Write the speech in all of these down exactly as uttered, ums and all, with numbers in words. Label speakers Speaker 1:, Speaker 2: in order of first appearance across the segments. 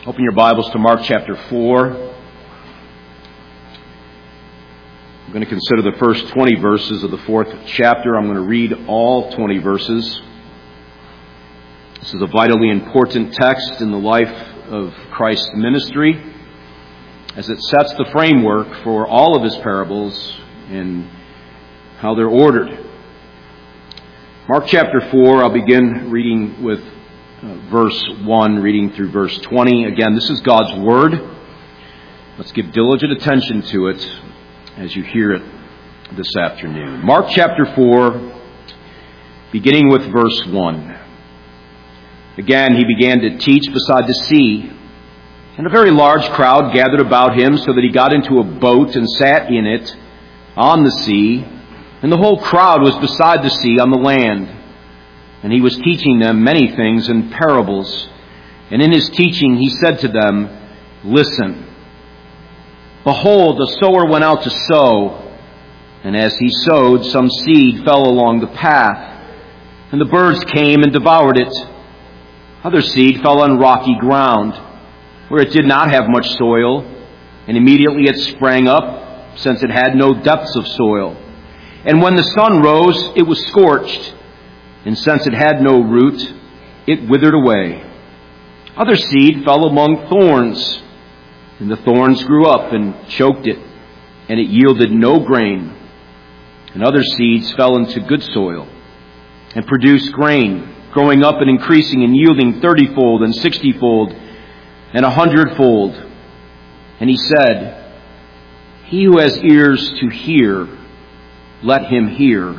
Speaker 1: Open your Bibles to Mark chapter four. I'm going to consider the first twenty verses of the fourth chapter. I'm going to read all twenty verses. This is a vitally important text in the life of Christ's ministry, as it sets the framework for all of his parables and how they're ordered. Mark chapter four, I'll begin reading with uh, verse one, reading through verse twenty. Again, this is God's Word. Let's give diligent attention to it as you hear it this afternoon. Mark chapter four, beginning with verse one. Again, he began to teach beside the sea, and a very large crowd gathered about him, so that he got into a boat and sat in it on the sea. And the whole crowd was beside the sea on the land. And he was teaching them many things in parables. And in his teaching he said to them, "Listen, behold, the sower went out to sow. And as he sowed, some seed fell along the path, and the birds came and devoured it. Other seed fell on rocky ground, where it did not have much soil, and immediately it sprang up, since it had no depths of soil. And when the sun rose, it was scorched, and since it had no root, it withered away. Other seed fell among thorns, and the thorns grew up and choked it, and it yielded no grain. And other seeds fell into good soil, and produced grain, growing up and increasing and yielding thirtyfold and sixtyfold and a hundredfold." And he said, "He who has ears to hear, let him hear."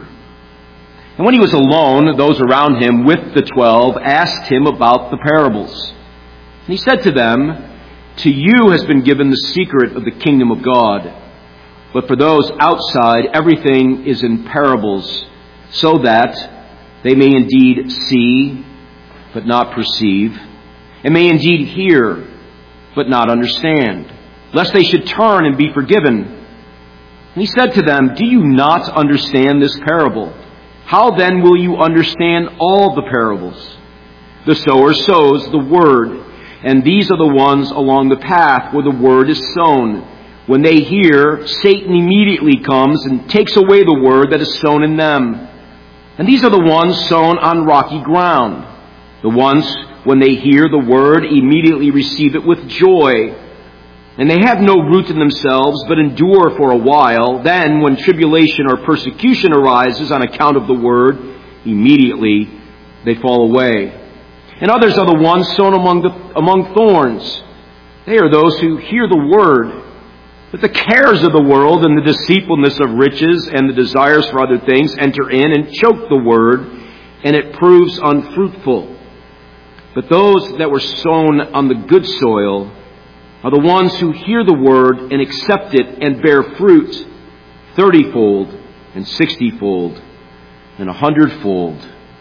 Speaker 1: And when he was alone, those around him with the twelve asked him about the parables. And he said to them, "To you has been given the secret of the kingdom of God. But for those outside, everything is in parables, so that they may indeed see, but not perceive, and may indeed hear, but not understand, lest they should turn and be forgiven." And he said to them, "Do you not understand this parable? How then will you understand all the parables? The sower sows the word, and these are the ones along the path where the word is sown. When they hear, Satan immediately comes and takes away the word that is sown in them. And these are the ones sown on rocky ground. The ones, when they hear the word, immediately receive it with joy. And they have no root in themselves, but endure for a while. Then, when tribulation or persecution arises on account of the word, immediately they fall away. And others are the ones sown among the, among thorns. They are those who hear the word, but the cares of the world and the deceitfulness of riches and the desires for other things enter in and choke the word, and it proves unfruitful. But those that were sown on the good soil are the ones who hear the word and accept it and bear fruit, thirtyfold and sixtyfold and a hundredfold."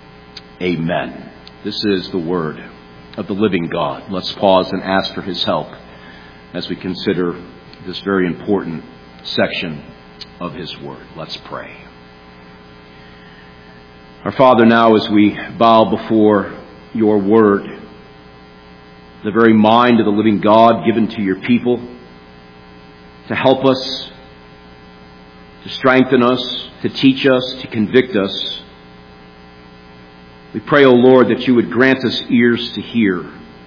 Speaker 1: Amen. This is the word of the living God. Let's pause and ask for his help as we consider this very important section of his word. Let's pray. Our Father, now as we bow before your word, the very mind of the living God given to your people, to help us, to strengthen us, to teach us, to convict us. We pray, O Lord, that you would grant us ears to hear.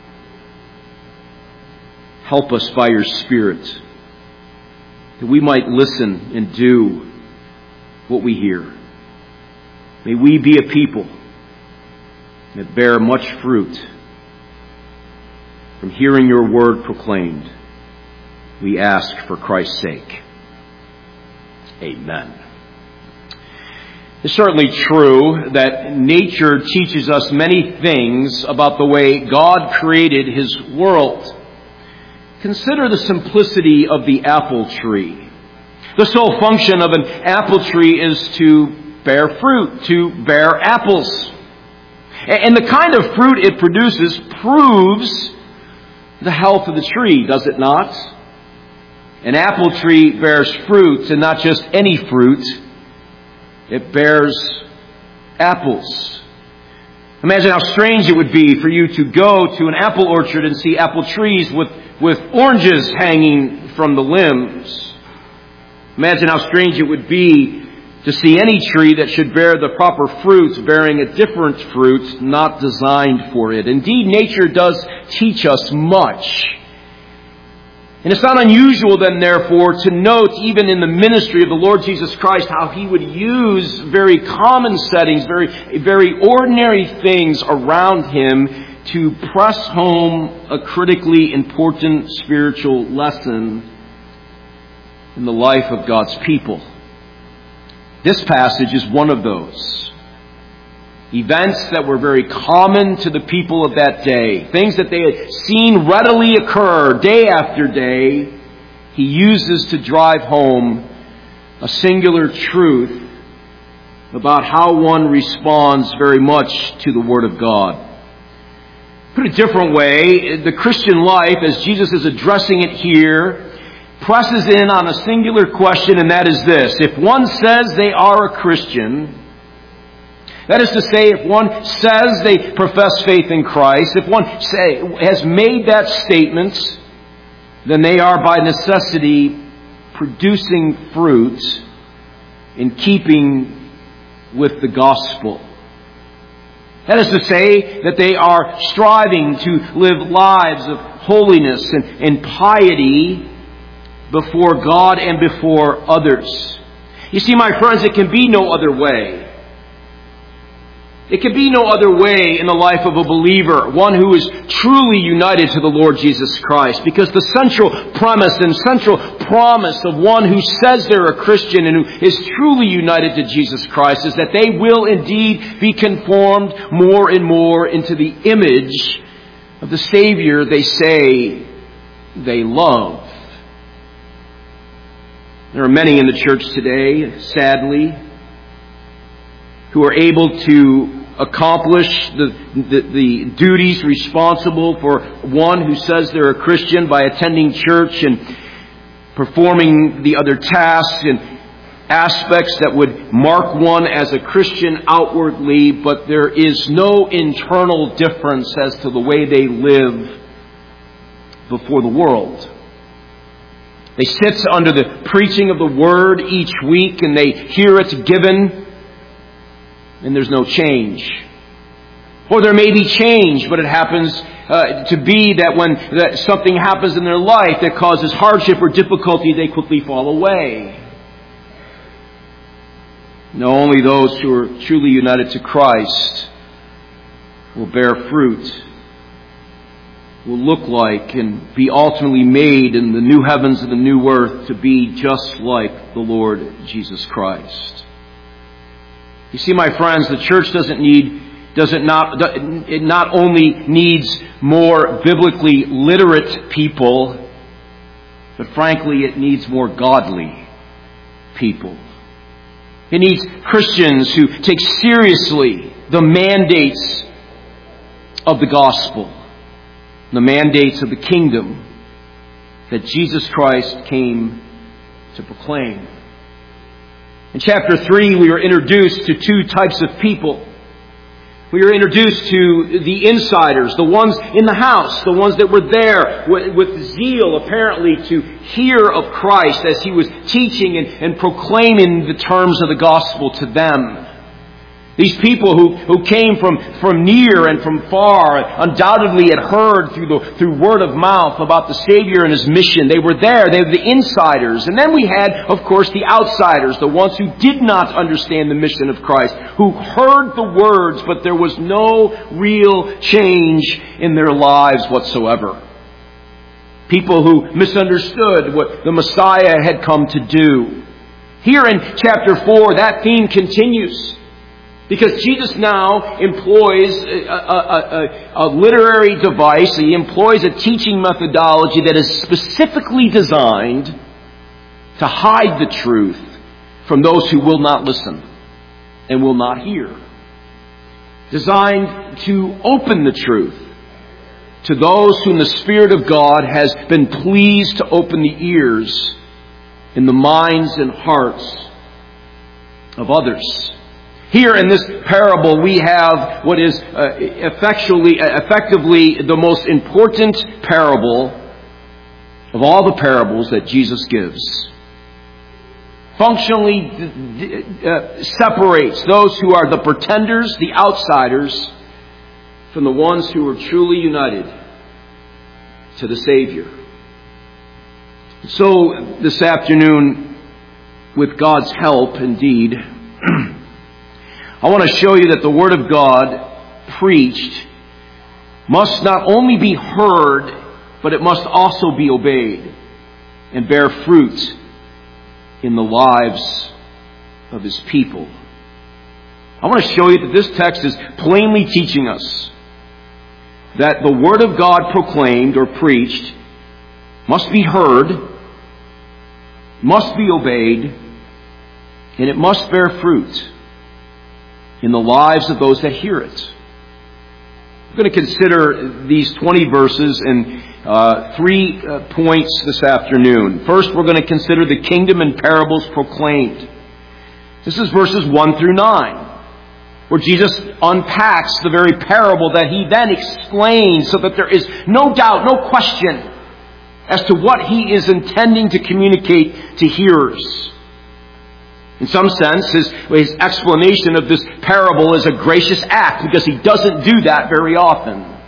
Speaker 1: Help us by your Spirit, that we might listen and do what we hear. May we be a people that bear much fruit from hearing your word proclaimed. We ask for Christ's sake. Amen. It's certainly true that nature teaches us many things about the way God created his world. Consider the simplicity of the apple tree. The sole function of an apple tree is to bear fruit, to bear apples. And the kind of fruit it produces proves the health of the tree, does it not? An apple tree bears fruit, and not just any fruit. It bears apples. Imagine how strange it would be for you to go to an apple orchard and see apple trees with, with oranges hanging from the limbs. Imagine how strange it would be to see any tree that should bear the proper fruit bearing a different fruit not designed for it. Indeed, nature does teach us much. And it's not unusual then, therefore, to note even in the ministry of the Lord Jesus Christ how He would use very common settings, very, very ordinary things around Him to press home a critically important spiritual lesson in the life of God's people. This passage is one of those. Events that were very common to the people of that day. Things that they had seen readily occur day after day. He uses to drive home a singular truth about how one responds very much to the Word of God. Put a different way, the Christian life, as Jesus is addressing it here, presses in on a singular question, and that is this. If one says they are a Christian, that is to say, if one says they profess faith in Christ, if one say, has made that statement, then they are by necessity producing fruit in keeping with the gospel. That is to say that they are striving to live lives of holiness and, and piety before God and before others. You see, my friends, it can be no other way. It can be no other way in the life of a believer, one who is truly united to the Lord Jesus Christ. Because the central premise and central promise of one who says they're a Christian and who is truly united to Jesus Christ is that they will indeed be conformed more and more into the image of the Savior they say they love. There are many in the church today, sadly, who are able to accomplish the, the, the duties responsible for one who says they're a Christian by attending church and performing the other tasks and aspects that would mark one as a Christian outwardly, but there is no internal difference as to the way they live before the world. They sit under the preaching of the Word each week and they hear it given, and there's no change. Or there may be change, but it happens uh, to be that when that something happens in their life that causes hardship or difficulty, they quickly fall away. No, only those who are truly united to Christ will bear fruit, will look like and be ultimately made in the new heavens and the new earth to be just like the Lord Jesus Christ. You see, my friends, the church doesn't need, doesn't not, it not only needs more biblically literate people, but frankly, it needs more godly people. It needs Christians who take seriously the mandates of the gospel, the mandates of the kingdom that Jesus Christ came to proclaim. In chapter three, we were introduced to two types of people. We were introduced to the insiders, the ones in the house, the ones that were there with, with zeal, apparently, to hear of Christ as He was teaching and, and proclaiming the terms of the gospel to them. These people who, who came from, from near and from far undoubtedly had heard through the through word of mouth about the Savior and His mission. They were there. They were the insiders. And then we had, of course, the outsiders, the ones who did not understand the mission of Christ, who heard the words, but there was no real change in their lives whatsoever. People who misunderstood what the Messiah had come to do. Here in chapter four, that theme continues. Because Jesus now employs a, a, a, a literary device. He employs a teaching methodology that is specifically designed to hide the truth from those who will not listen and will not hear. Designed to open the truth to those whom the Spirit of God has been pleased to open the ears in the minds and hearts of others. Here in this parable, we have what is uh, effectually, uh, effectively the most important parable of all the parables that Jesus gives. Functionally uh, separates those who are the pretenders, the outsiders, from the ones who are truly united to the Savior. So this afternoon, with God's help indeed, I want to show you that the Word of God preached must not only be heard, but it must also be obeyed and bear fruit in the lives of His people. I want to show you that this text is plainly teaching us that the Word of God proclaimed or preached must be heard, must be obeyed, and it must bear fruit in the lives of those that hear it. We're going to consider these twenty verses in uh, three uh, points this afternoon. First, we're going to consider the kingdom and parables proclaimed. This is verses one through nine, where Jesus unpacks the very parable that He then explains so that there is no doubt, no question as to what He is intending to communicate to hearers. In some sense, his, his explanation of this parable is a gracious act because He doesn't do that very often.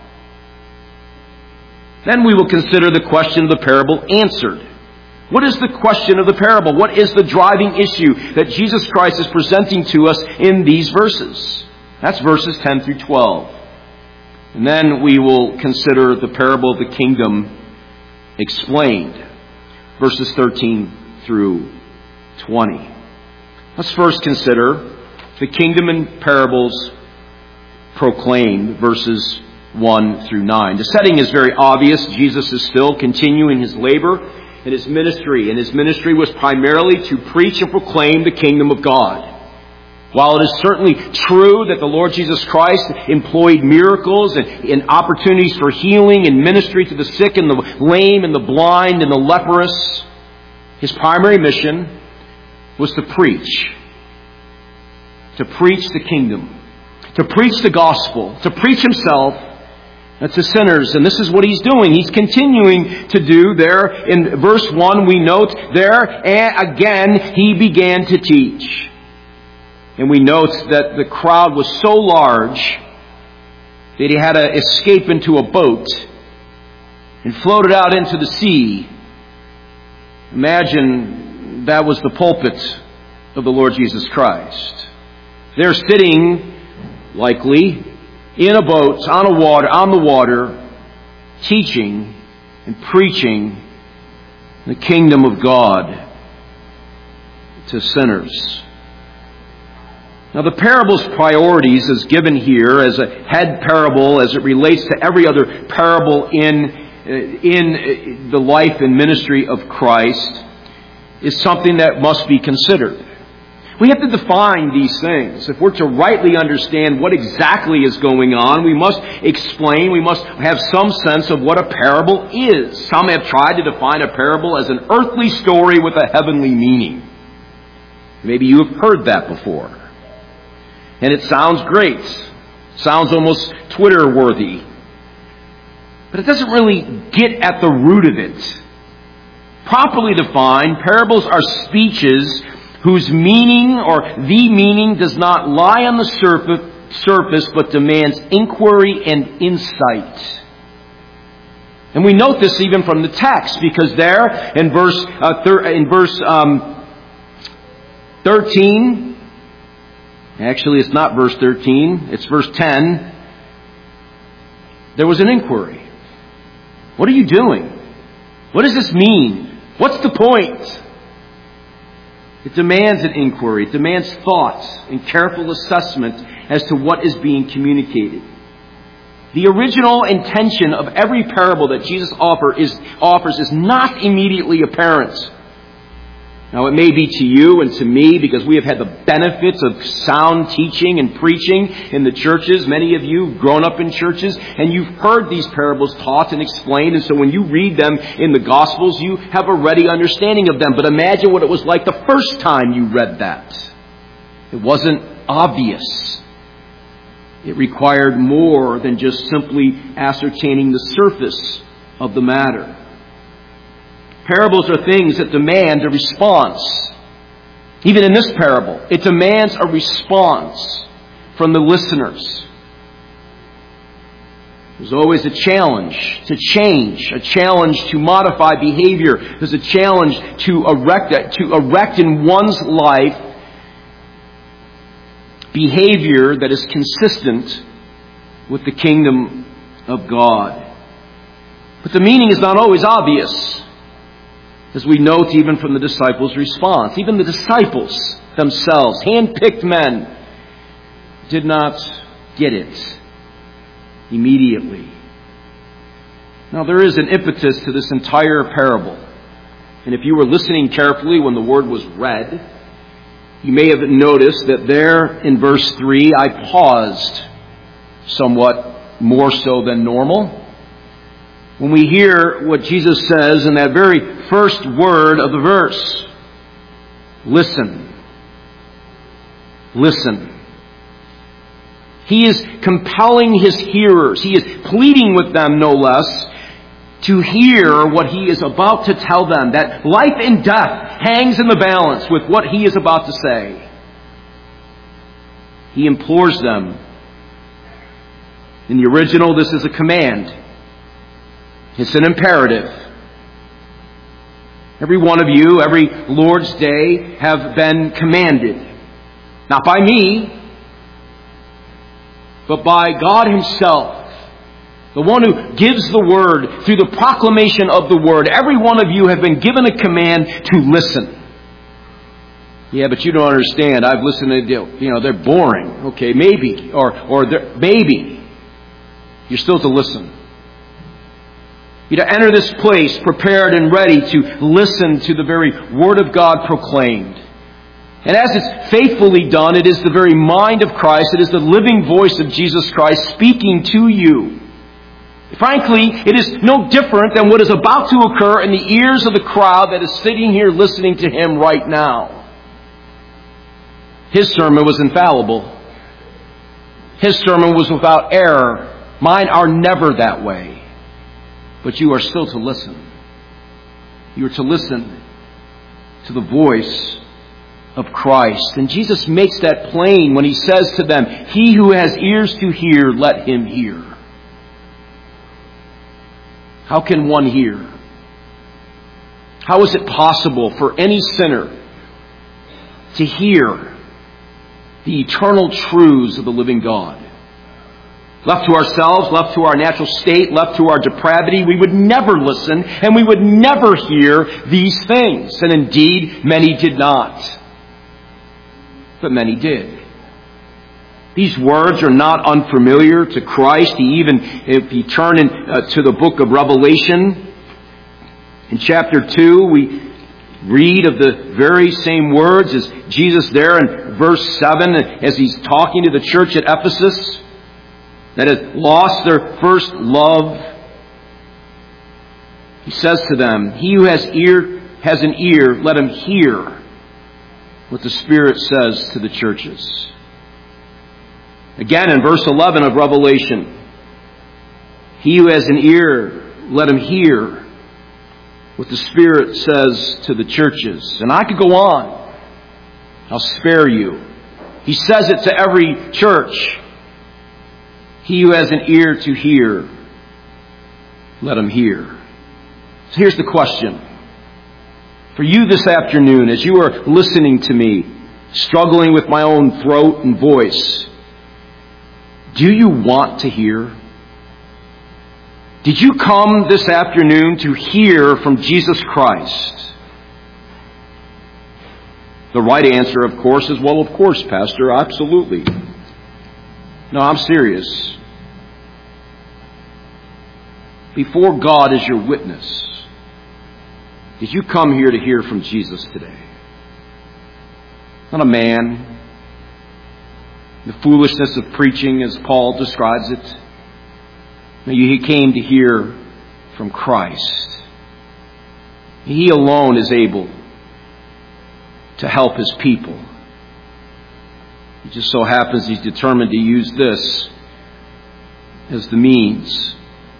Speaker 1: Then we will consider the question of the parable answered. What is the question of the parable? What is the driving issue that Jesus Christ is presenting to us in these verses? That's verses ten through twelve. And then we will consider the parable of the kingdom explained. Verses thirteen through twenty. Let's first consider the kingdom and parables proclaimed, verses one through nine. The setting is very obvious. Jesus is still continuing His labor in His ministry, and His ministry was primarily to preach and proclaim the kingdom of God. While it is certainly true that the Lord Jesus Christ employed miracles and, and opportunities for healing and ministry to the sick and the lame and the blind and the leprous, His primary mission was to preach. To preach the kingdom. To preach the gospel. To preach Himself to sinners. And this is what He's doing. He's continuing to do there. In verse one, we note there, and again, He began to teach. And we note that the crowd was so large that He had to escape into a boat and floated out into the sea. Imagine that was the pulpit of the Lord Jesus Christ. They're sitting, likely, in a boat, on a water, on the water, teaching and preaching the kingdom of God to sinners. Now, the parable's priorities is given here as a head parable as it relates to every other parable in, in the life and ministry of Christ is something that must be considered. We have to define these things. If we're to rightly understand what exactly is going on, we must explain, we must have some sense of what a parable is. Some have tried to define a parable as an earthly story with a heavenly meaning. Maybe you have heard that before. And it sounds great. Sounds almost Twitter-worthy. But it doesn't really get at the root of it. Properly defined, parables are speeches whose meaning or the meaning does not lie on the surface, surface but demands inquiry and insight. And we note this even from the text, because there in verse uh, thir- in verse um, thirteen, actually it's not verse thirteen, it's verse ten, there was an inquiry. What are you doing? What does this mean? What's the point? It demands an inquiry. It demands thought and careful assessment as to what is being communicated. The original intention of every parable that Jesus offer is, offers is not immediately apparent. Now, it may be to you and to me because we have had the benefits of sound teaching and preaching in the churches. Many of you have grown up in churches and you've heard these parables taught and explained. And so when you read them in the Gospels, you have a ready understanding of them. But imagine what it was like the first time you read that. It wasn't obvious. It required more than just simply ascertaining the surface of the matter. Parables are things that demand a response. Even in this parable, it demands a response from the listeners. There's always a challenge to change, a challenge to modify behavior. There's a challenge to erect, to erect in one's life behavior that is consistent with the kingdom of God. But the meaning is not always obvious, as we note even from the disciples' response. Even the disciples themselves, hand-picked men, did not get it immediately. Now, there is an impetus to this entire parable. And if you were listening carefully when the word was read, you may have noticed that there in verse three, I paused somewhat more so than normal when we hear what Jesus says in that very first word of the verse. Listen. Listen. He is compelling his hearers. He is pleading with them, no less, to hear what he is about to tell them. That life and death hangs in the balance with what he is about to say. He implores them. In the original, this is a command. It's an imperative. Every one of you, every Lord's Day, have been commanded. Not by me, but by God himself, the one who gives the word through the proclamation of the word. Every one of you have been given a command to listen. Yeah, but you don't understand. I've listened to, you know, they're boring. Okay, maybe. Or, or they're, maybe. You're still to listen. You're to enter this place prepared and ready to listen to the very word of God proclaimed. And as it's faithfully done, it is the very mind of Christ. It is the living voice of Jesus Christ speaking to you. Frankly, it is no different than what is about to occur in the ears of the crowd that is sitting here listening to him right now. His sermon was infallible. His sermon was without error. Mine are never that way. But you are still to listen. You are to listen to the voice of Christ. And Jesus makes that plain when he says to them, he who has ears to hear, let him hear. How can one hear? How is it possible for any sinner to hear the eternal truths of the living God? Left to ourselves, left to our natural state, left to our depravity, we would never listen and we would never hear these things. And indeed, many did not. But many did. These words are not unfamiliar to Christ. He even, if you turn in, uh, to the book of Revelation, in chapter two, we read of the very same words as Jesus there in verse seven, as he's talking to the church at Ephesus that has lost their first love. He says to them, he who has ear has an ear, let him hear what the Spirit says to the churches. Again, in verse eleven of Revelation, he who has an ear, let him hear what the Spirit says to the churches. And I could go on. I'll spare you. He says it to every church. He who has an ear to hear, let him hear. So here's the question. For you this afternoon, as you are listening to me, struggling with my own throat and voice, do you want to hear? Did you come this afternoon to hear from Jesus Christ? The right answer, of course, is, well, of course, Pastor, absolutely. No, I'm serious. Before God is your witness, did you come here to hear from Jesus today? Not a man. The foolishness of preaching, as Paul describes it. No, he came to hear from Christ. He alone is able to help his people. It just so happens he's determined to use this as the means.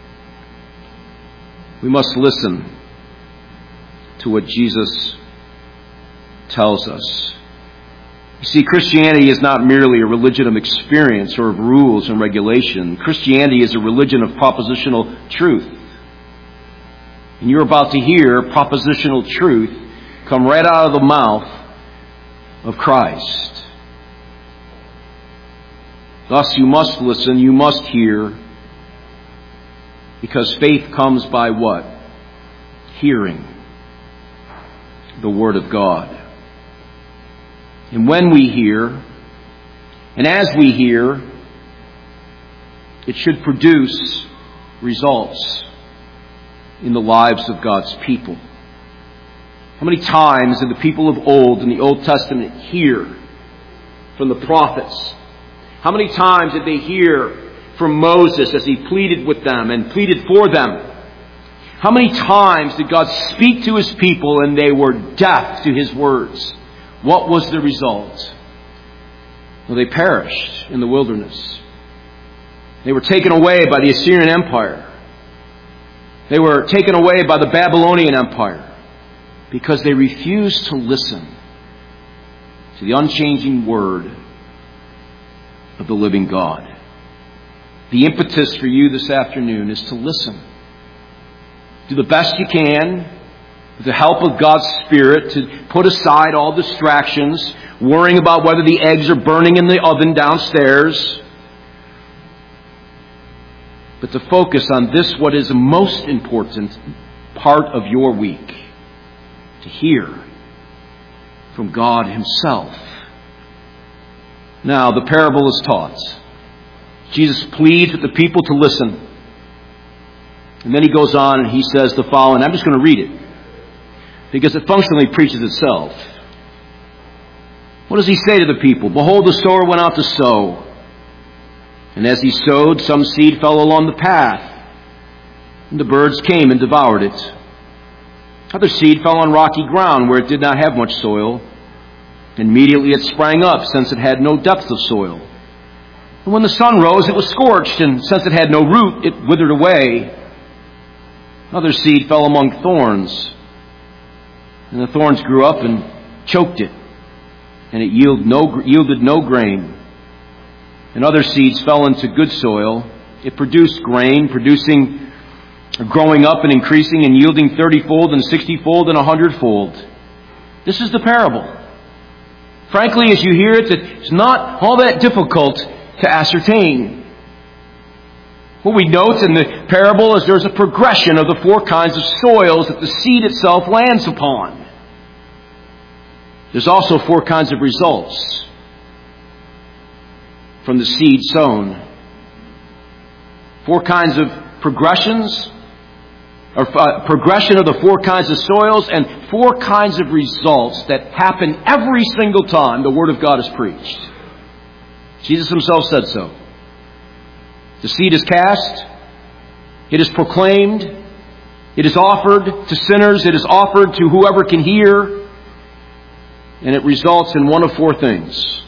Speaker 1: We must listen to what Jesus tells us. You see, Christianity is not merely a religion of experience or of rules and regulation. Christianity is a religion of propositional truth. And you're about to hear propositional truth come right out of the mouth of Christ. Thus you must listen, you must hear, because faith comes by what? Hearing the Word of God. And when we hear, and as we hear, it should produce results in the lives of God's people. How many times did the people of old in the Old Testament hear from the prophets? How many times did they hear from Moses as he pleaded with them and pleaded for them? How many times did God speak to His people and they were deaf to His words? What was the result? Well, they perished in the wilderness. They were taken away by the Assyrian Empire. They were taken away by the Babylonian Empire because they refused to listen to the unchanging Word of the living God. The impetus for you this afternoon is to listen. Do the best you can with the help of God's Spirit to put aside all distractions, worrying about whether the eggs are burning in the oven downstairs, but to focus on this, what is the most important part of your week, to hear from God Himself. Now, the parable is taught. Jesus pleads with the people to listen. And then He goes on and He says the following. I'm just going to read it because it functionally preaches itself. What does He say to the people? Behold, the sower went out to sow. And as he sowed, some seed fell along the path, and the birds came and devoured it. Other seed fell on rocky ground where it did not have much soil. Immediately it sprang up, since it had no depth of soil. And when the sun rose, it was scorched, and since it had no root, it withered away. Other seed fell among thorns, and the thorns grew up and choked it, and it yielded no, yielded no grain. And other seeds fell into good soil. It produced grain, producing, growing up and increasing and yielding thirty-fold and sixty-fold and a hundred-fold. This is the parable. Frankly, as you hear it, it's not all that difficult to ascertain. What we note in the parable is there's a progression of the four kinds of soils that the seed itself lands upon. There's also four kinds of results from the seed sown. Four kinds of progressions, or uh, progression of the four kinds of soils, and four kinds of results that happen every single time the Word of God is preached. Jesus Himself said so. The seed is cast, it is proclaimed, it is offered to sinners, it is offered to whoever can hear, and it results in one of four things.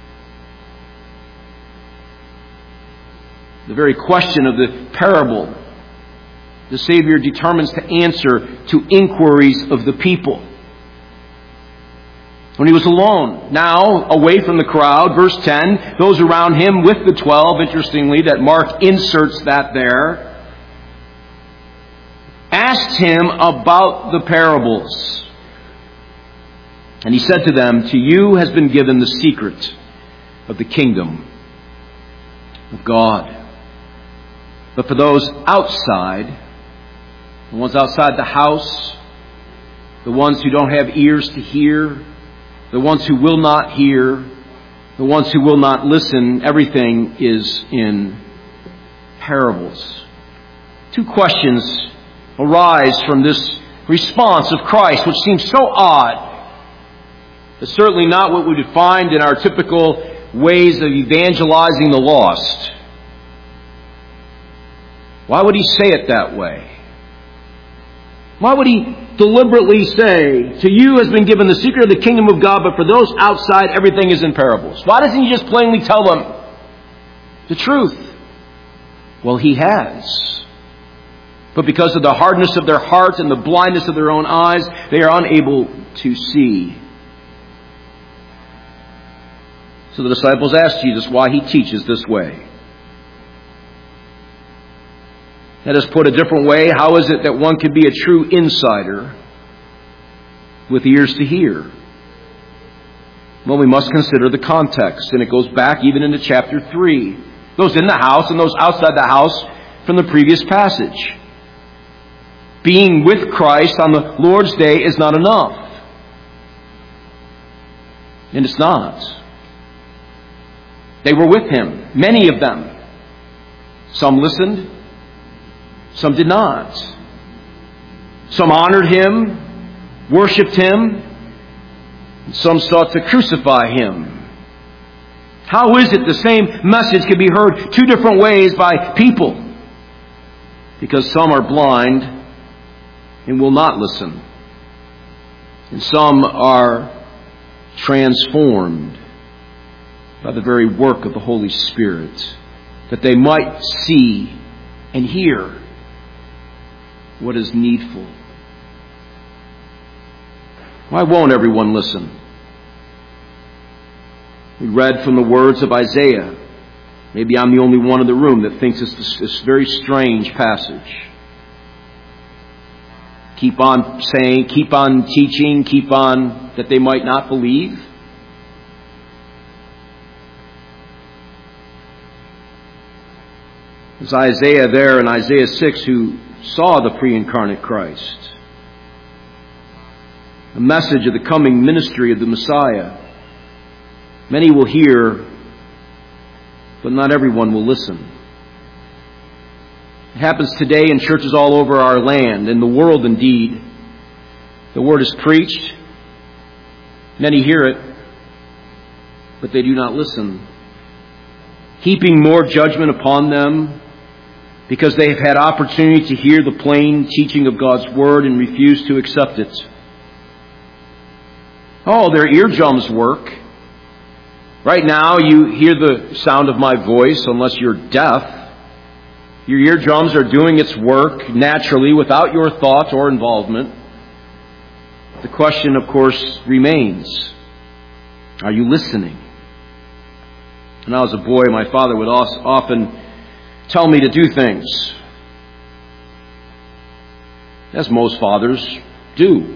Speaker 1: The very question of the parable, the Savior determines to answer to inquiries of the people. When He was alone, now away from the crowd, verse ten, those around Him with the twelve, interestingly, that Mark inserts that there, asked Him about the parables. And He said to them, to you has been given the secret of the kingdom of God. But for those outside, the ones outside the house, the ones who don't have ears to hear, the ones who will not hear, the ones who will not listen, everything is in parables. Two questions arise from this response of Christ, which seems so odd. It's certainly not what we would find in our typical ways of evangelizing the lost. Why would He say it that way? Why would he deliberately say, to you has been given the secret of the kingdom of God, but for those outside, everything is in parables? Why doesn't he just plainly tell them the truth? Well, he has. But because of the hardness of their hearts and the blindness of their own eyes, they are unable to see. So the disciples asked Jesus why he teaches this way. Let us put a different way, how is it that one could be a true insider with ears to hear? Well, we must consider the context, and it goes back even into chapter three. Those in the house and those outside the house from the previous passage. Being with Christ on the Lord's Day is not enough. And it's not. They were with him, many of them. Some listened, some did not. Some honored him, worshipped him, and some sought to crucify him. How is it the same message can be heard two different ways by people? Because some are blind and will not listen. And some are transformed by the very work of the Holy Spirit, that they might see and hear what is needful. Why won't everyone listen? We read from the words of Isaiah. Maybe I'm the only one in the room that thinks it's this, this very strange passage. Keep on saying, keep on teaching, keep on, that they might not believe. It's Isaiah there in Isaiah six who saw the pre-incarnate Christ. A message of the coming ministry of the Messiah. Many will hear, but not everyone will listen. It happens today in churches all over our land, in the world indeed. The word is preached. Many hear it, but they do not listen. Heaping more judgment upon them because they have had opportunity to hear the plain teaching of God's word and refuse to accept it. Oh, their eardrums work. Right now you hear the sound of my voice unless you're deaf. Your eardrums are doing its work naturally without your thought or involvement. The question, of course, remains, are you listening? When I was a boy, my father would often tell me to do things, as most fathers do.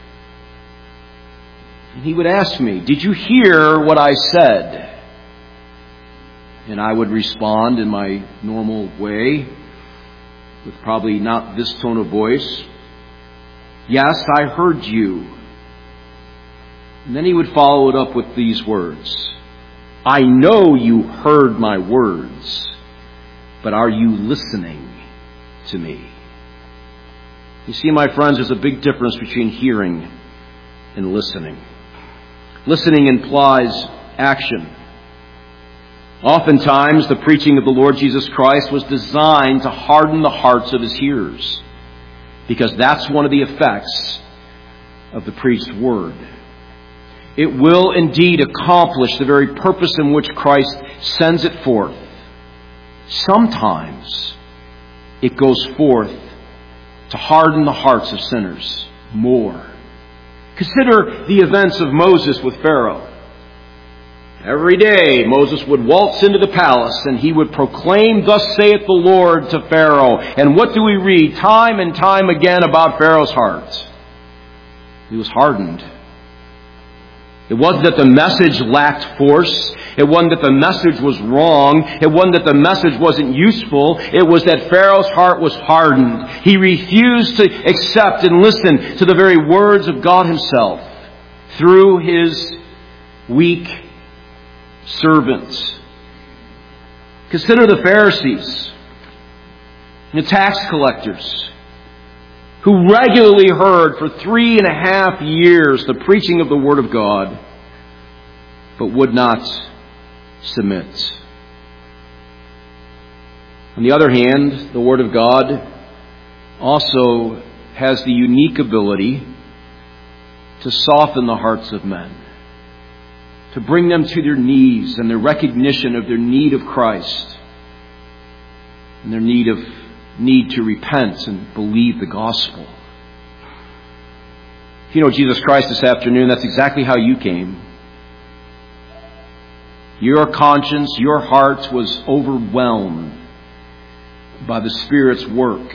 Speaker 1: And he would ask me, did you hear what I said? And I would respond in my normal way, with probably not this tone of voice. Yes, I heard you. And then he would follow it up with these words. I know you heard my words, but are you listening to me? You see, my friends, there's a big difference between hearing and listening. Listening implies action. Oftentimes, the preaching of the Lord Jesus Christ was designed to harden the hearts of his hearers, because that's one of the effects of the preached word. It will indeed accomplish the very purpose in which Christ sends it forth. Sometimes it goes forth to harden the hearts of sinners more. Consider the events of Moses with Pharaoh. Every day Moses would waltz into the palace and he would proclaim, thus saith the Lord, to Pharaoh. And what do we read time and time again about Pharaoh's heart? He was hardened. It wasn't that the message lacked force. It wasn't that the message was wrong. It wasn't that the message wasn't useful. It was that Pharaoh's heart was hardened. He refused to accept and listen to the very words of God himself through his weak servants. Consider the Pharisees and the tax collectors who regularly heard for three and a half years the preaching of the Word of God, but would not submit. On the other hand, the Word of God also has the unique ability to soften the hearts of men, to bring them to their knees and their recognition of their need of Christ and their need of need to repent and believe the gospel. If you know Jesus Christ this afternoon, that's exactly how you came. Your conscience, your heart was overwhelmed by the Spirit's work.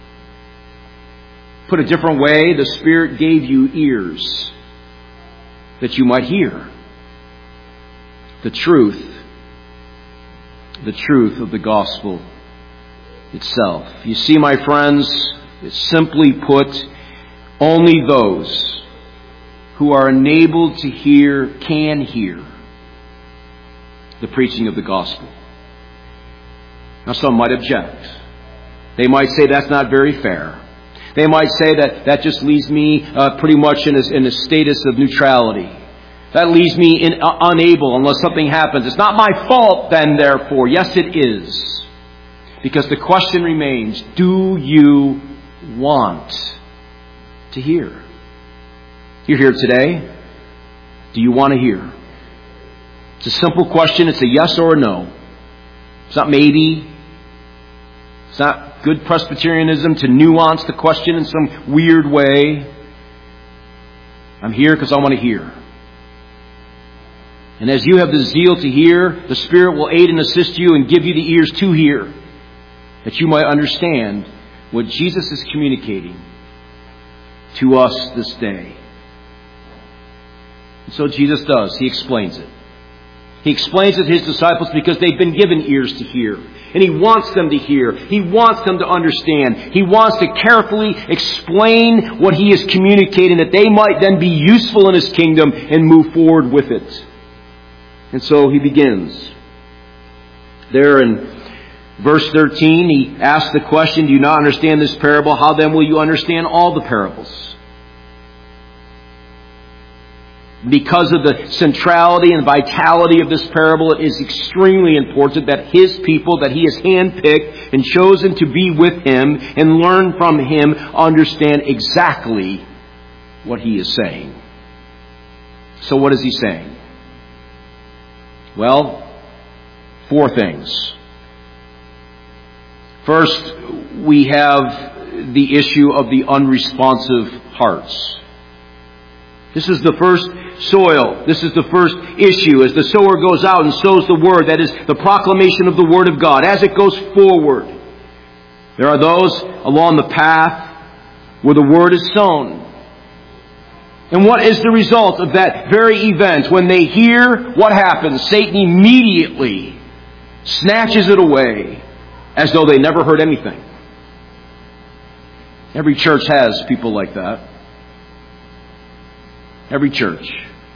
Speaker 1: Put a different way, the Spirit gave you ears that you might hear the truth, the truth of the gospel itself. You see, my friends, it's simply put, only those who are enabled to hear can hear the preaching of the gospel. Now, some might object. They might say that's not very fair. They might say that that just leaves me uh, pretty much in a, in a status of neutrality. That leaves me in, uh, unable unless something happens. It's not my fault then, therefore. Yes, it is. Because the question remains, do you want to hear? You're here today. Do you want to hear? It's a simple question. It's a yes or a no. It's not maybe. It's not good Presbyterianism to nuance the question in some weird way. I'm here because I want to hear. And as you have the zeal to hear, the Spirit will aid and assist you and give you the ears to hear, that you might understand what Jesus is communicating to us this day. And so Jesus does. He explains it. He explains it to his disciples because they've been given ears to hear. And he wants them to hear. He wants them to understand. He wants to carefully explain what he is communicating, that they might then be useful in his kingdom and move forward with it. And so he begins. There in verse thirteen, he asks the question, do you not understand this parable? How then will you understand all the parables? Because of the centrality and vitality of this parable, it is extremely important that his people, that he has handpicked and chosen to be with him and learn from him, understand exactly what he is saying. So what is he saying? Well, four things. First, we have the issue of the unresponsive hearts. This is the first soil. This is the first issue. As the sower goes out and sows the word, that is the proclamation of the word of God. As it goes forward, there are those along the path where the word is sown. And what is the result of that very event? When they hear, what happens? Satan immediately snatches it away as though they never heard anything. Every church has people like that. Every church.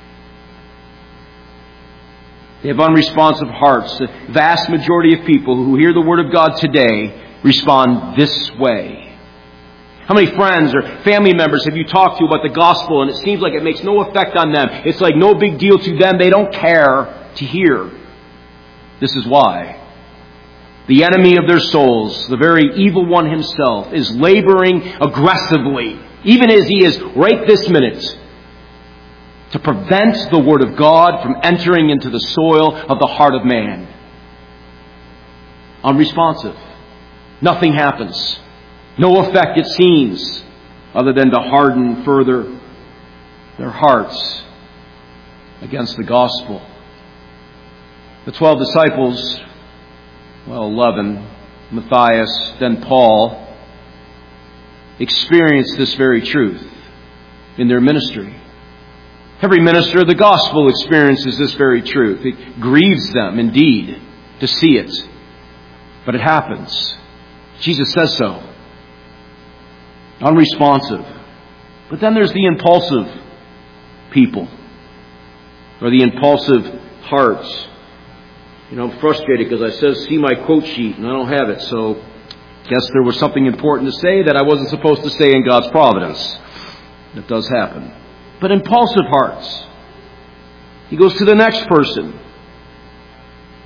Speaker 1: They have unresponsive hearts. The vast majority of people who hear the Word of God today respond this way. How many friends or family members have you talked to about the gospel and it seems like it makes no effect on them? It's like no big deal to them. They don't care to hear. This is why. The enemy of their souls, the very evil one himself, is laboring aggressively, even as he is right this minute, to prevent the Word of God from entering into the soil of the heart of man. Unresponsive. Nothing happens. No effect, it seems, other than to harden further their hearts against the gospel. The twelve disciples, well, eleven, Matthias, then Paul, experienced this very truth in their ministry. Every minister of the gospel experiences this very truth. It grieves them, indeed, to see it. But it happens. Jesus says so. Unresponsive. But then there's the impulsive people. Or the impulsive hearts. You know, I'm frustrated because I says, see my quote sheet, and I don't have it. So, guess there was something important to say that I wasn't supposed to say in God's providence. That does happen. But impulsive hearts. He goes to the next person.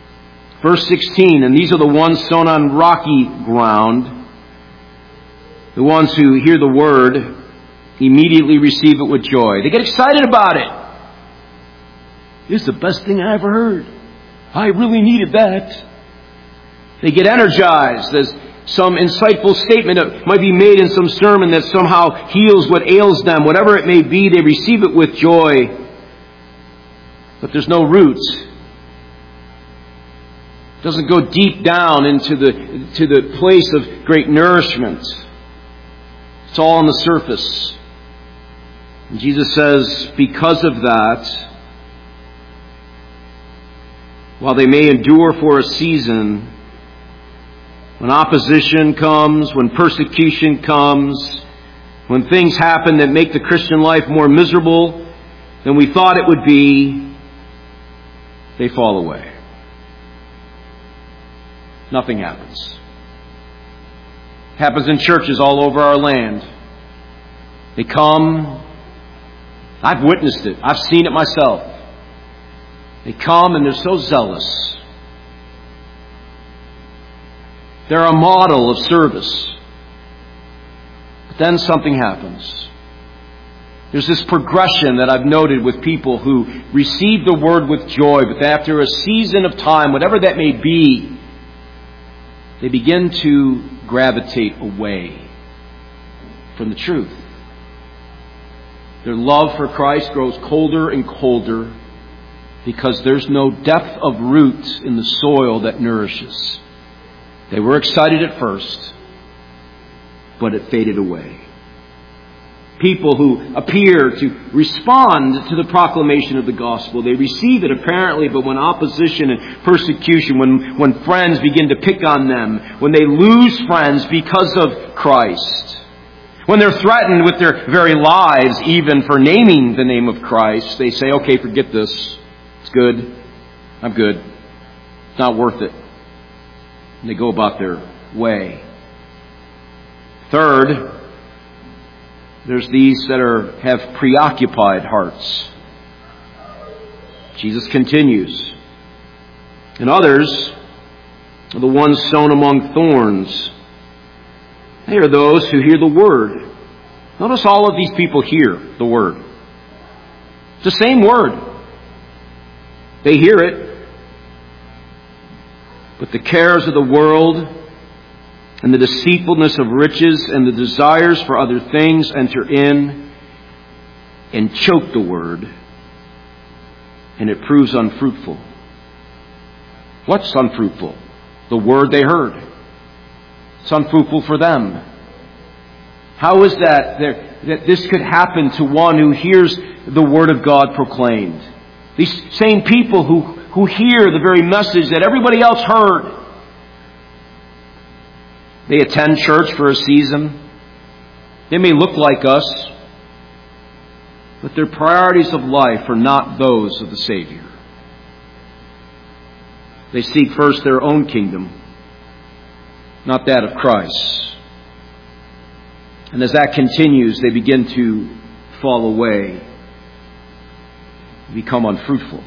Speaker 1: Verse sixteen, and these are the ones sown on rocky ground. The ones who hear the Word immediately receive it with joy. They get excited about it. This is the best thing I ever heard. I really needed that. They get energized as some insightful statement that might be made in some sermon that somehow heals what ails them. Whatever it may be, they receive it with joy. But there's no roots. It doesn't go deep down into the, to the place of great nourishment. It's all on the surface. And Jesus says, because of that, while they may endure for a season, when opposition comes, when persecution comes, when things happen that make the Christian life more miserable than we thought it would be, they fall away. Nothing happens. It happens in churches all over our land. They come. I've witnessed it. I've seen it myself. They come and they're so zealous. They're a model of service. But then something happens. There's this progression that I've noted with people who receive the Word with joy, but after a season of time, whatever that may be, they begin to gravitate away from the truth. Their love for Christ grows colder and colder because there's no depth of root in the soil that nourishes. They were excited at first, but it faded away. People who appear to respond to the proclamation of the gospel, they receive it apparently, but when opposition and persecution, when, when friends begin to pick on them, when they lose friends because of Christ, when they're threatened with their very lives even for naming the name of Christ, they say, okay, forget this. It's good. I'm good. It's not worth it. And they go about their way. Third, there's these that are have preoccupied hearts. Jesus continues. And others are the ones sown among thorns. They are those who hear the Word. Notice all of these people hear the Word. It's the same Word. They hear it. But the cares of the world and the deceitfulness of riches and the desires for other things enter in and choke the Word, and it proves unfruitful. What's unfruitful? The Word they heard. It's unfruitful for them. How is that there, that this could happen to one who hears the Word of God proclaimed? These same people who, who hear the very message that everybody else heard. They attend church for a season. They may look like us, but their priorities of life are not those of the Savior. They seek first their own kingdom, not that of Christ. And as that continues, they begin to fall away, become unfruitful.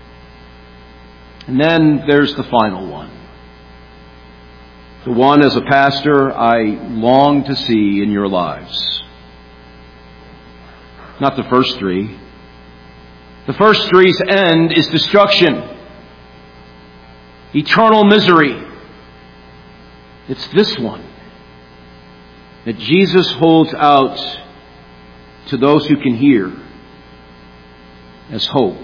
Speaker 1: And then there's the final one. The one, as a pastor, I long to see in your lives. Not the first three. The first three's end is destruction. Eternal misery. It's this one that Jesus holds out to those who can hear as hope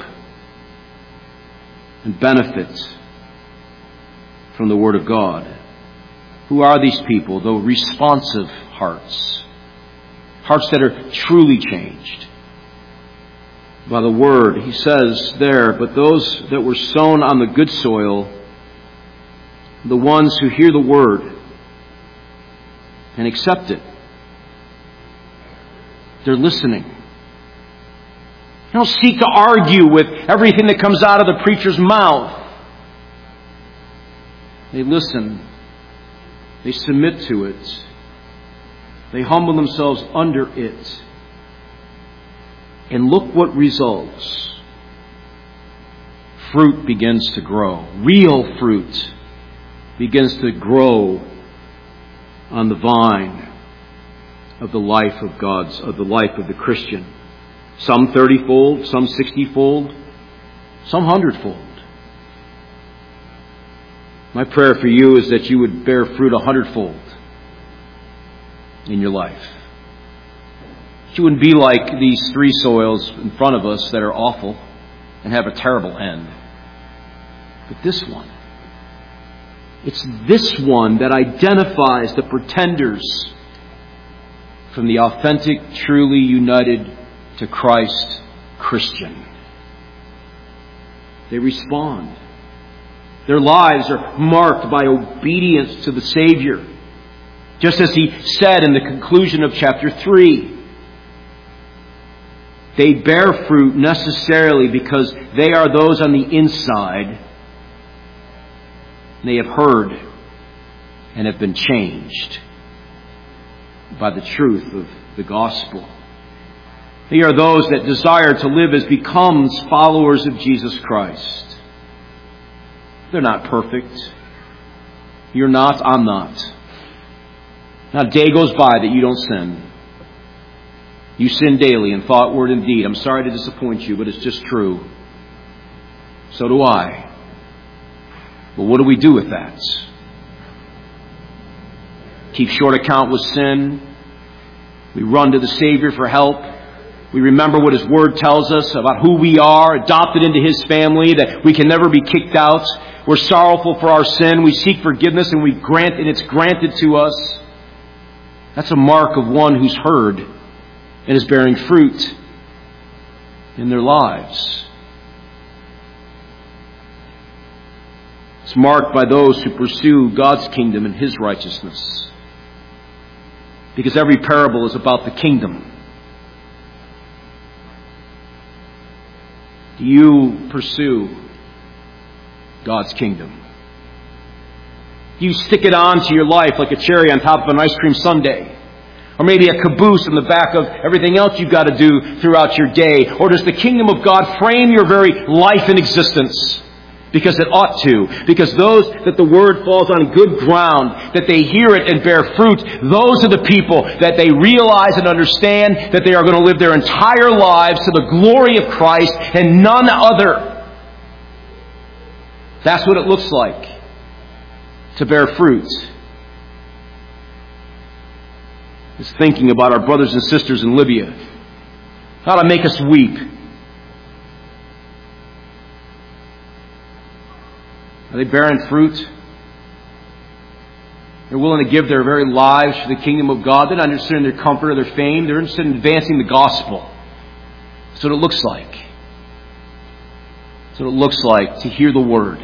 Speaker 1: and benefit from the Word of God. Who are these people? Though responsive hearts. Hearts that are truly changed by the Word. He says there, but those that were sown on the good soil, the ones who hear the Word and accept it. They're listening. They don't seek to argue with everything that comes out of the preacher's mouth. They listen. They submit to it. They humble themselves under it. And look what results. Fruit begins to grow. Real fruit begins to grow on the vine. of the life of God's, of the life of the Christian. Some thirty-fold, some sixty-fold, some hundredfold. My prayer for you is that you would bear fruit a hundredfold in your life. You wouldn't be like these three soils in front of us that are awful and have a terrible end. But this one, it's this one that identifies the pretenders from the authentic, truly united to Christ Christian. They respond. Their lives are marked by obedience to the Savior. Just as he said in the conclusion of chapter three. They bear fruit necessarily because they are those on the inside. They have heard and have been changed by the truth of the gospel. They are those that desire to live as becomes followers of Jesus Christ. They're not perfect. You're not, I'm not. Not a day goes by that you don't sin. You sin daily in thought, word, and deed. I'm sorry to disappoint you, but it's just true. So do I. But what do we do with that? Keep short account with sin. We run to the Savior for help. We remember what His Word tells us about who we are, adopted into His family, that we can never be kicked out. We're sorrowful for our sin. We seek forgiveness, and we grant, and it's granted to us. That's a mark of one who's heard and is bearing fruit in their lives. It's marked by those who pursue God's kingdom and His righteousness. Because every parable is about the kingdom. Do you pursue God's kingdom? Do you stick it on to your life like a cherry on top of an ice cream sundae? Or maybe a caboose in the back of everything else you've got to do throughout your day? Or does the kingdom of God frame your very life and existence? Because it ought to. Because those that the word falls on good ground, that they hear it and bear fruit, those are the people that they realize and understand that they are going to live their entire lives to the glory of Christ and none other. That's what it looks like to bear fruit. Is thinking about our brothers and sisters in Libya. How to make us weep. Are they bearing fruit? They're willing to give their very lives for the kingdom of God. They're not interested in their comfort or their fame. They're interested in advancing the gospel. That's what it looks like. That's what it looks like to hear the word.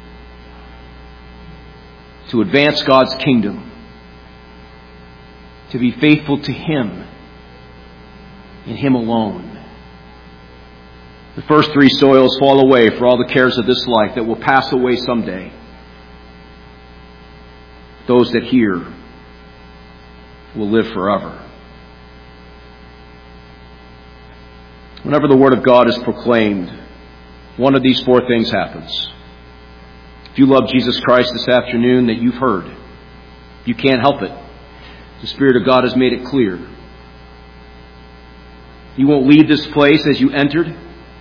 Speaker 1: To advance God's kingdom. To be faithful to Him and Him alone. The first three soils fall away for all the cares of this life that will pass away someday. Those that hear will live forever. Whenever the Word of God is proclaimed, one of these four things happens. If you love Jesus Christ this afternoon that you've heard, you can't help it. The Spirit of God has made it clear. You won't leave this place as you entered.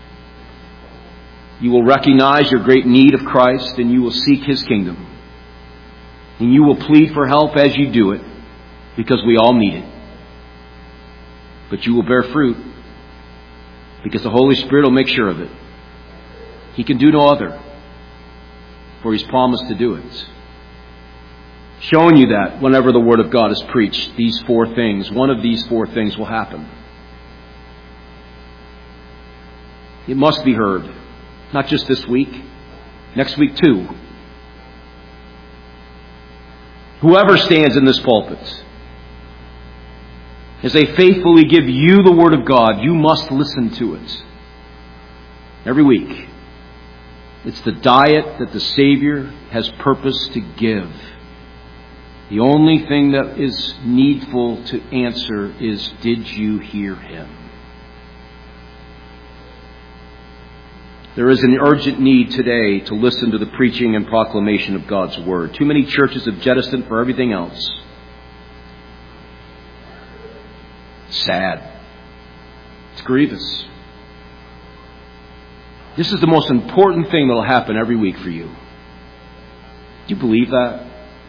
Speaker 1: You will recognize your great need of Christ and you will seek His kingdom. And you will plead for help as you do it because we all need it. But you will bear fruit because the Holy Spirit will make sure of it. He can do no other, for He's promised to do it. Showing you that whenever the Word of God is preached, these four things, one of these four things will happen. It must be heard. Not just this week, next week too. Whoever stands in this pulpit, as they faithfully give you the Word of God, you must listen to it. Every week. It's the diet that the Savior has purposed to give. The only thing that is needful to answer is, did you hear Him? There is an urgent need today to listen to the preaching and proclamation of God's Word. Too many churches have jettisoned for everything else. Sad. It's grievous. This is the most important thing that will happen every week for you. Do you believe that?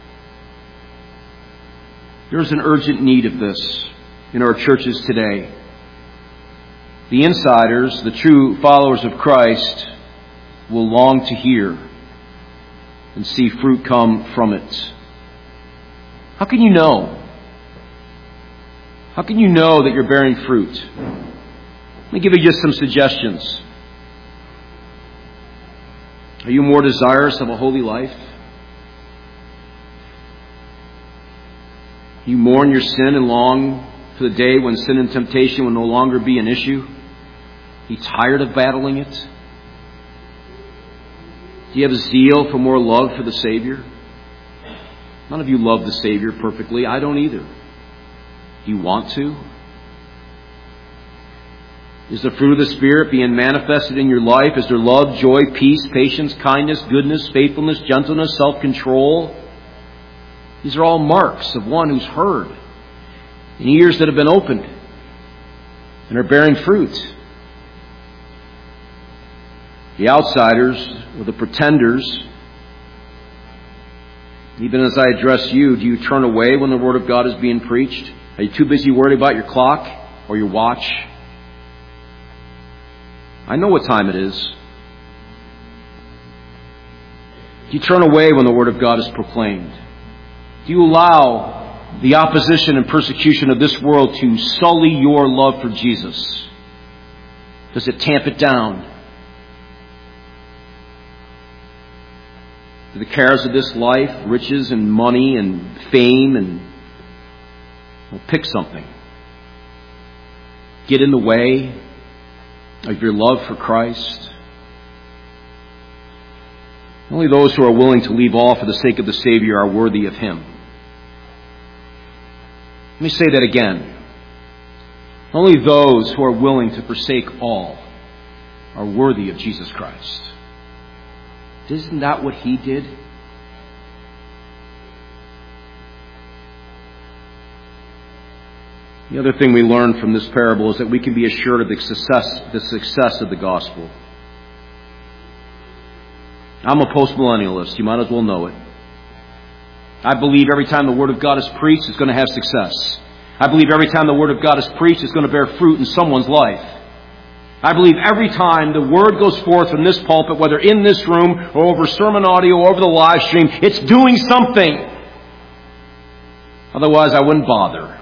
Speaker 1: There's an urgent need of this in our churches today. The insiders, the true followers of Christ, will long to hear and see fruit come from it. How can you know? How can you know that you're bearing fruit? Let me give you just some suggestions. Are you more desirous of a holy life? You mourn your sin and long for the day when sin and temptation will no longer be an issue? Are you tired of battling it? Do you have a zeal for more love for the Savior? None of you love the Savior perfectly. I don't either. Do you want to? Is the fruit of the Spirit being manifested in your life? Is there love, joy, peace, patience, kindness, goodness, faithfulness, gentleness, self-control? These are all marks of one who's heard, and ears that have been opened and are bearing fruit. The outsiders, or the pretenders, even as I address you, do you turn away when the Word of God is being preached? Are you too busy worried about your clock or your watch? I know what time it is. Do you turn away when the Word of God is proclaimed? Do you allow the opposition and persecution of this world to sully your love for Jesus? Does it tamp it down? Do the cares of this life, riches and money and fame and, well, pick something, get in the way of your love for Christ? Only those who are willing to leave all for the sake of the Savior are worthy of Him. Let me say that again. Only those who are willing to forsake all are worthy of Jesus Christ. Isn't that what He did? The other thing we learn from this parable is that we can be assured of the success, the success of the gospel. I'm a postmillennialist. You might as well know it. I believe every time the Word of God is preached, it's going to have success. I believe every time the Word of God is preached, it's going to bear fruit in someone's life. I believe every time the Word goes forth from this pulpit, whether in this room or over sermon audio or over the live stream, it's doing something. Otherwise, I wouldn't bother.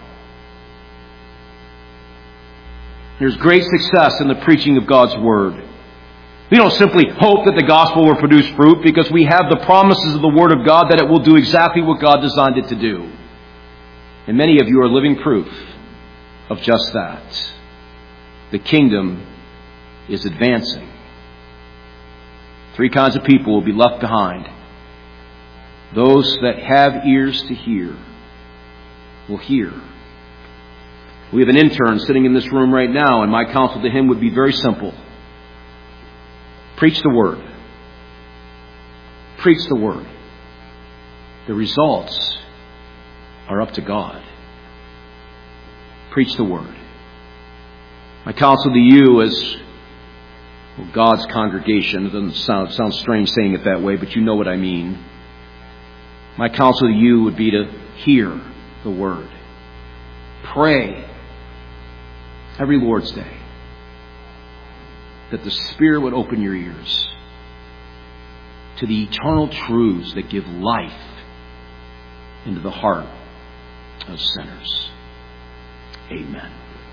Speaker 1: There's great success in the preaching of God's Word. We don't simply hope that the gospel will produce fruit because we have the promises of the Word of God that it will do exactly what God designed it to do. And many of you are living proof of just that. The kingdom is advancing. Three kinds of people will be left behind. Those that have ears to hear will hear. We have an intern sitting in this room right now, and my counsel to him would be very simple. Preach the Word. Preach the Word. The results are up to God. Preach the Word. My counsel to you as well, God's congregation, it doesn't sound, it sounds strange saying it that way, but you know what I mean. My counsel to you would be to hear the Word. Pray every Lord's Day that the Spirit would open your ears to the eternal truths that give life into the heart of sinners. Amen.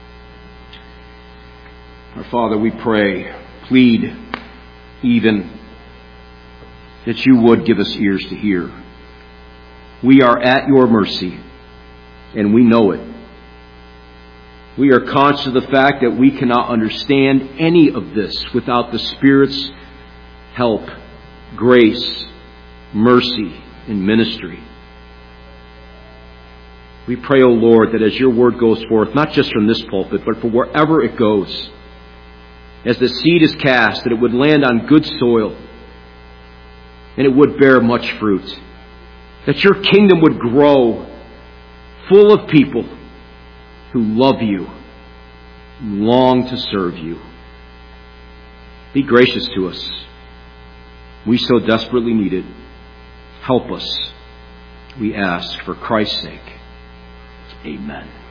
Speaker 1: Our Father, we pray, plead even that you would give us ears to hear. We are at your mercy, and we know it. We are conscious of the fact that we cannot understand any of this without the Spirit's help, grace, mercy, and ministry. We pray, O Lord, that as your word goes forth, not just from this pulpit, but for wherever it goes, as the seed is cast, that it would land on good soil, and it would bear much fruit. That your kingdom would grow full of people who love you long to serve you. Be gracious to us. We so desperately need it. Help us, we ask, for Christ's sake. Amen.